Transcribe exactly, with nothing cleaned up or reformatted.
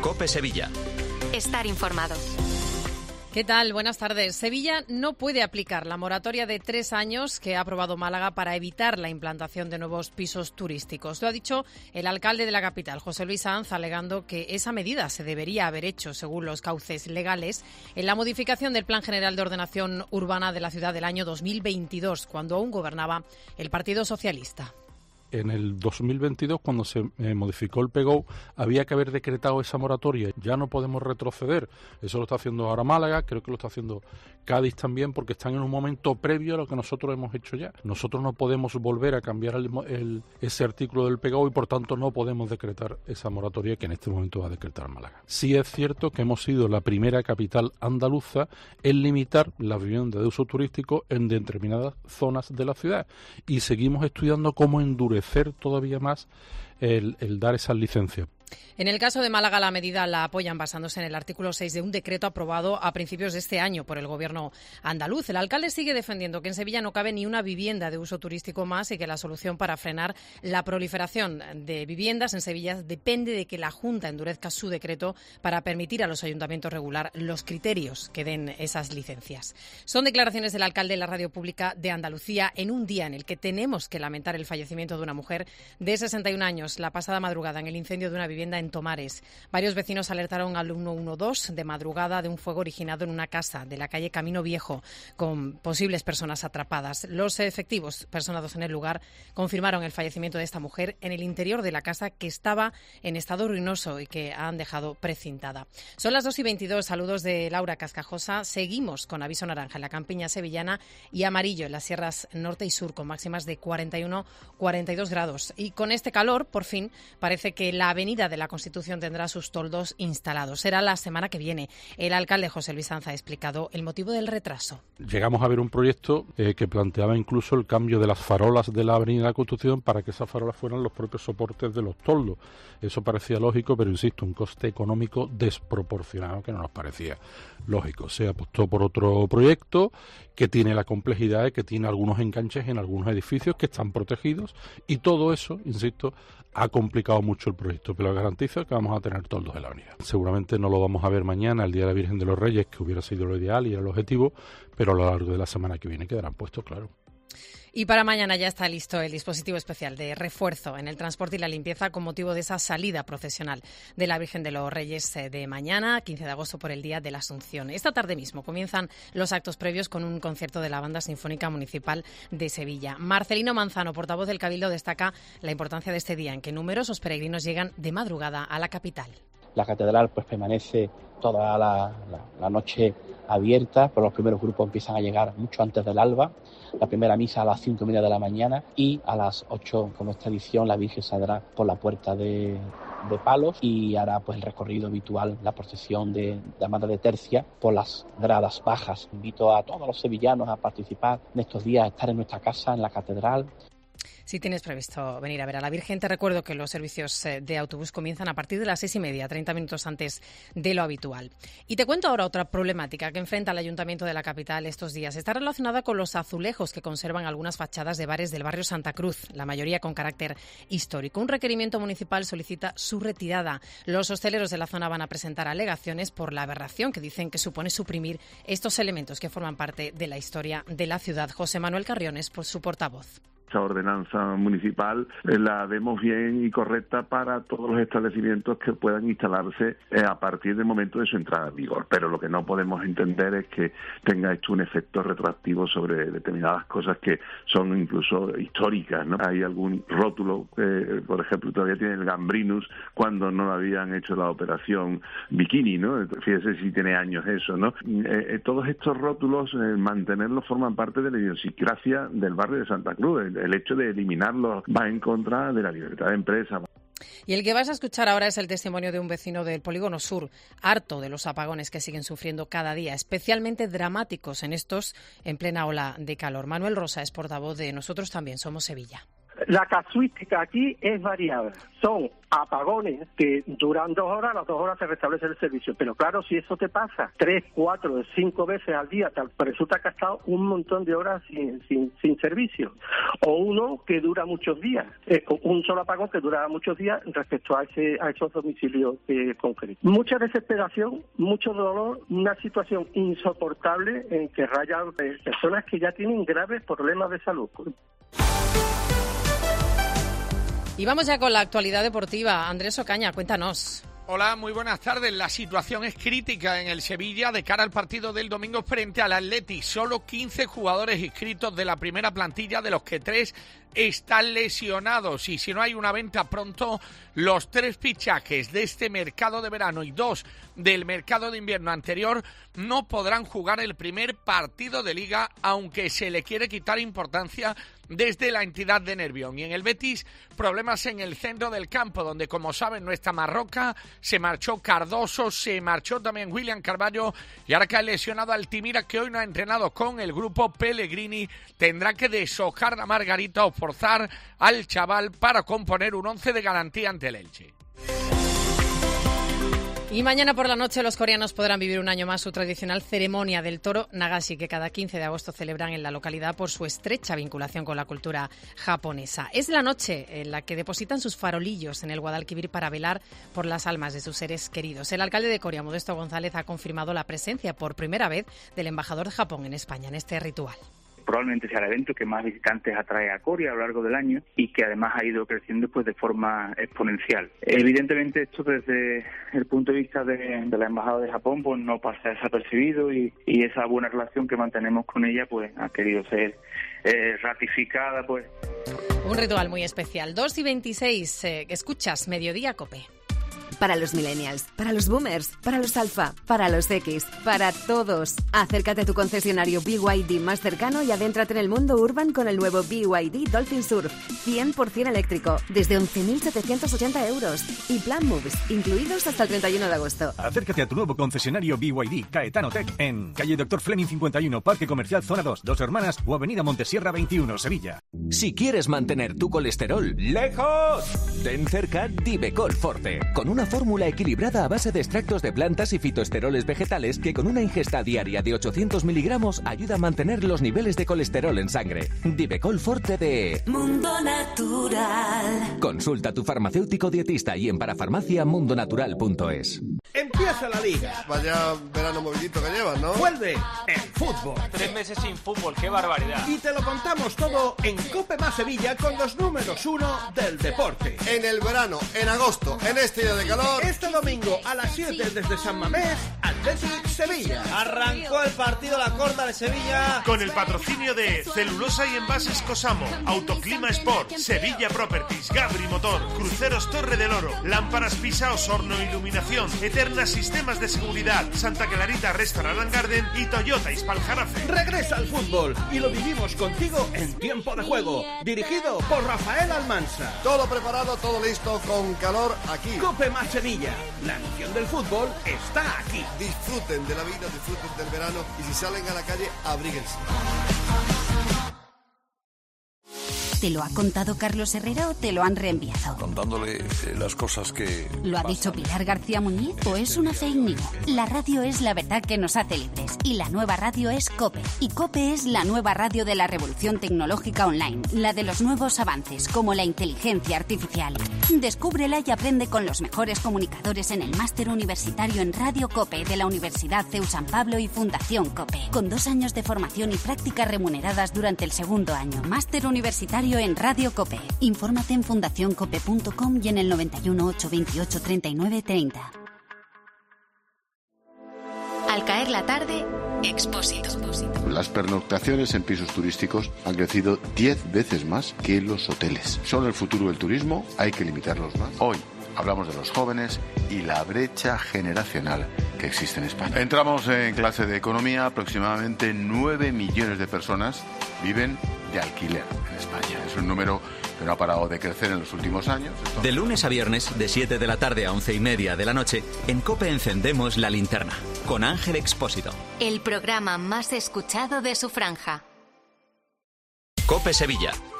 COPE Sevilla. Estar informado. ¿Qué tal? Buenas tardes. Sevilla no puede aplicar la moratoria de tres años que ha aprobado Málaga para evitar la implantación de nuevos pisos turísticos. Lo ha dicho el alcalde de la capital, José Luis Sanz, alegando que esa medida se debería haber hecho, según los cauces legales, en la modificación del Plan General de Ordenación Urbana de la ciudad del año dos mil veintidós, cuando aún gobernaba el Partido Socialista. En el dos mil veintidós, cuando se eh, modificó el P G O, había que haber decretado esa moratoria. Ya no podemos retroceder. Eso lo está haciendo ahora Málaga, creo que lo está haciendo Cádiz también, porque están en un momento previo a lo que nosotros hemos hecho ya. Nosotros no podemos volver a cambiar el, el, ese artículo del P G O y, por tanto, no podemos decretar esa moratoria que en este momento va a decretar Málaga. Sí es cierto que hemos sido la primera capital andaluza en limitar la vivienda de uso turístico en determinadas zonas de la ciudad, y seguimos estudiando cómo endurecer todavía más el, el dar esas licencias. En el caso de Málaga, la medida la apoyan basándose en el artículo seis de un decreto aprobado a principios de este año por el Gobierno andaluz. El alcalde sigue defendiendo que en Sevilla no cabe ni una vivienda de uso turístico más y que la solución para frenar la proliferación de viviendas en Sevilla depende de que la Junta endurezca su decreto para permitir a los ayuntamientos regular los criterios que den esas licencias. Son declaraciones del alcalde en la radio pública de Andalucía en un día en el que tenemos que lamentar el fallecimiento de una mujer de sesenta y un años la pasada madrugada en el incendio de una vivienda en Tomares. Varios vecinos alertaron al ciento doce de madrugada de un fuego originado en una casa de la calle Camino Viejo, con posibles personas atrapadas. Los efectivos personados en el lugar confirmaron el fallecimiento de esta mujer en el interior de la casa, que estaba en estado ruinoso y que han dejado precintada. Son las dos y veintidós. Saludos de Laura Cascajosa. Seguimos con aviso naranja en la campiña sevillana y amarillo en las sierras norte y sur, con máximas de cuarenta y uno a cuarenta y dos grados. Y con este calor, por fin, parece que la avenida de la Constitución tendrá sus toldos instalados. Será la semana que viene. El alcalde José Luis Sanz ha explicado el motivo del retraso. Llegamos a ver un proyecto eh, que planteaba incluso el cambio de las farolas de la avenida de la Constitución para que esas farolas fueran los propios soportes de los toldos. Eso parecía lógico, pero insisto, un coste económico desproporcionado que no nos parecía lógico. Se apostó por otro proyecto que tiene la complejidad de que tiene algunos enganches en algunos edificios que están protegidos, y todo eso, insisto, ha complicado mucho el proyecto, pero garantizo que vamos a tener toldos en la avenida. Seguramente no lo vamos a ver mañana, el Día de la Virgen de los Reyes, que hubiera sido lo ideal y era el objetivo, pero a lo largo de la semana que viene quedarán puestos, claro. Y para mañana ya está listo el dispositivo especial de refuerzo en el transporte y la limpieza con motivo de esa salida procesional de la Virgen de los Reyes de mañana, quince de agosto, por el Día de la Asunción. Esta tarde mismo comienzan los actos previos con un concierto de la Banda Sinfónica Municipal de Sevilla. Marcelino Manzano, portavoz del Cabildo, destaca la importancia de este día en que numerosos peregrinos llegan de madrugada a la capital. La catedral pues permanece toda la, la, la noche abierta, pero los primeros grupos empiezan a llegar mucho antes del alba. La primera misa a las cinco y media de la mañana, y a las ocho, como esta edición, la Virgen saldrá por la puerta de, de Palos y hará pues el recorrido habitual, la procesión de llamada de tercia por las gradas bajas. Invito a todos los sevillanos a participar en estos días, a estar en nuestra casa, en la catedral. Si tienes previsto venir a ver a la Virgen, te recuerdo que los servicios de autobús comienzan a partir de las seis y media, treinta minutos antes de lo habitual. Y te cuento ahora otra problemática que enfrenta el Ayuntamiento de la capital estos días. Está relacionada con los azulejos que conservan algunas fachadas de bares del barrio Santa Cruz, la mayoría con carácter histórico. Un requerimiento municipal solicita su retirada. Los hosteleros de la zona van a presentar alegaciones por la aberración que dicen que supone suprimir estos elementos que forman parte de la historia de la ciudad. José Manuel Carriones, por su portavoz. Esta ordenanza municipal eh, la vemos bien y correcta para todos los establecimientos que puedan instalarse eh, a partir del momento de su entrada en vigor. Pero lo que no podemos entender es que tenga esto un efecto retroactivo sobre determinadas cosas que son incluso históricas, ¿no? Hay algún rótulo, eh, por ejemplo, todavía tiene el Gambrinus cuando no habían hecho la operación Bikini, ¿no? Fíjese si tiene años eso, ¿no? Eh, eh, todos estos rótulos, eh, mantenerlos forman parte de la idiosincrasia del barrio de Santa Cruz. El, el hecho de eliminarlos va en contra de la libertad de empresa. Y el que vas a escuchar ahora es el testimonio de un vecino del Polígono Sur, harto de los apagones que siguen sufriendo cada día, especialmente dramáticos en estos en plena ola de calor. Manuel Rosa es portavoz de Nosotros También Somos Sevilla. La casuística aquí es variable. Son apagones que duran dos horas, a las dos horas se restablece el servicio. Pero claro, si eso te pasa tres, cuatro, cinco veces al día, te resulta que has estado un montón de horas sin, sin, sin servicio. O uno que dura muchos días, eh, un solo apagón que dura muchos días respecto a ese a esos domicilios eh, concretos. Mucha desesperación, mucho dolor, una situación insoportable en que rayan eh, personas que ya tienen graves problemas de salud. Y vamos ya con la actualidad deportiva. Andrés Ocaña, cuéntanos. Hola, muy buenas tardes. La situación es crítica en el Sevilla de cara al partido del domingo frente al Athletic. Solo quince jugadores inscritos de la primera plantilla, de los que tres están lesionados. Y si no hay una venta pronto, los tres fichajes de este mercado de verano y dos del mercado de invierno anterior no podrán jugar el primer partido de Liga, aunque se le quiere quitar importancia desde la entidad de Nervión. Y en el Betis, problemas en el centro del campo, donde, como saben, no está Marroca, se marchó Cardoso, se marchó también William Carballo, y ahora que ha lesionado Altimira, que hoy no ha entrenado con el grupo, Pellegrini tendrá que deshojar a Margarita o forzar al chaval para componer un once de garantía ante el Elche. Y mañana por la noche los coreanos podrán vivir un año más su tradicional ceremonia del toro Nagashi, que cada quince de agosto celebran en la localidad por su estrecha vinculación con la cultura japonesa. Es la noche en la que depositan sus farolillos en el Guadalquivir para velar por las almas de sus seres queridos. El alcalde de Coria, Modesto González, ha confirmado la presencia por primera vez del embajador de Japón en España en este ritual. Probablemente sea el evento que más visitantes atrae a Coria a lo largo del año y que además ha ido creciendo pues de forma exponencial. Evidentemente esto desde el punto de vista de, de la Embajada de Japón pues no pasa desapercibido y, y esa buena relación que mantenemos con ella pues ha querido ser eh, ratificada pues. Un ritual muy especial. dos y veintiséis, eh, escuchas Mediodía COPE. Para los millennials, para los boomers, para los alfa, para los X, para todos. Acércate a tu concesionario B Y D más cercano y adéntrate en el mundo urban con el nuevo B Y D Dolphin Surf, cien por ciento eléctrico, desde once mil setecientos ochenta euros. Y Plan Moves, incluidos hasta el treinta y uno de agosto. Acércate a tu nuevo concesionario B Y D Caetano Tech en calle Doctor Fleming cincuenta y uno, Parque Comercial Zona dos, Dos Hermanas o Avenida Montesierra veintiuno, Sevilla. Si quieres mantener tu colesterol lejos, ten cerca Divecol Forte, con una fórmula equilibrada a base de extractos de plantas y fitoesteroles vegetales que con una ingesta diaria de ochocientos miligramos ayuda a mantener los niveles de colesterol en sangre. Divecol Forte de Mundo Natural. Consulta a tu farmacéutico dietista y en parafarmacia mundonatural punto es. Empieza la Liga. Vaya verano movidito que llevas, ¿no? Vuelve el fútbol. Tres meses sin fútbol, qué barbaridad. Y te lo contamos todo en COPE más Sevilla con los números uno del deporte. En el verano, en agosto, en este día de calor. Este domingo a las siete desde San Mamés, Athletic Sevilla. Arrancó el partido La Corda de Sevilla. Con el patrocinio de Celulosa y Envases Cosamo, Autoclima Sport, Sevilla Properties, Gabri Motor, Cruceros Torre del Oro, Lámparas Pisa, Osorno Iluminación, Eterna Sistemas de Seguridad, Santa Clarita Restaurant and Garden y Toyota Ispaljarafe. Regresa al fútbol y lo vivimos contigo en tiempo de juego. Dirigido por Rafael Almansa. Todo preparado, todo listo, con calor aquí. COPE más Sevilla. La emoción del fútbol está aquí. Disfruten de la vida, disfruten del verano y si salen a la calle, abríguense. ¿Te lo ha contado Carlos Herrera o te lo han reenviado? Contándole eh, las cosas que... ¿Lo ha pasan. dicho Pilar García Muñiz o es una fake news? La radio es la verdad que nos hace libres y la nueva radio es COPE. Y COPE es la nueva radio de la revolución tecnológica online, la de los nuevos avances como la inteligencia artificial. Descúbrela y aprende con los mejores comunicadores en el máster universitario en Radio COPE de la Universidad C E U San Pablo y Fundación COPE, con dos años de formación y prácticas remuneradas durante el segundo año. Máster universitario en Radio COPE. Infórmate en fundación cope punto com y en el noventa y uno, ochocientos veintiocho, treinta y nueve treinta. Al caer la tarde, Expósito. Las pernoctaciones en pisos turísticos han crecido diez veces más que los hoteles. Son el futuro del turismo, hay que limitarlos más. Hoy hablamos de los jóvenes y la brecha generacional que existe en España. Entramos en clase de economía, aproximadamente nueve millones de personas viven de alquiler en España. Es un número que no ha parado de crecer en los últimos años. Esto... De lunes a viernes, de siete de la tarde a once y media de la noche, en COPE encendemos la linterna, con Ángel Expósito. El programa más escuchado de su franja. COPE Sevilla.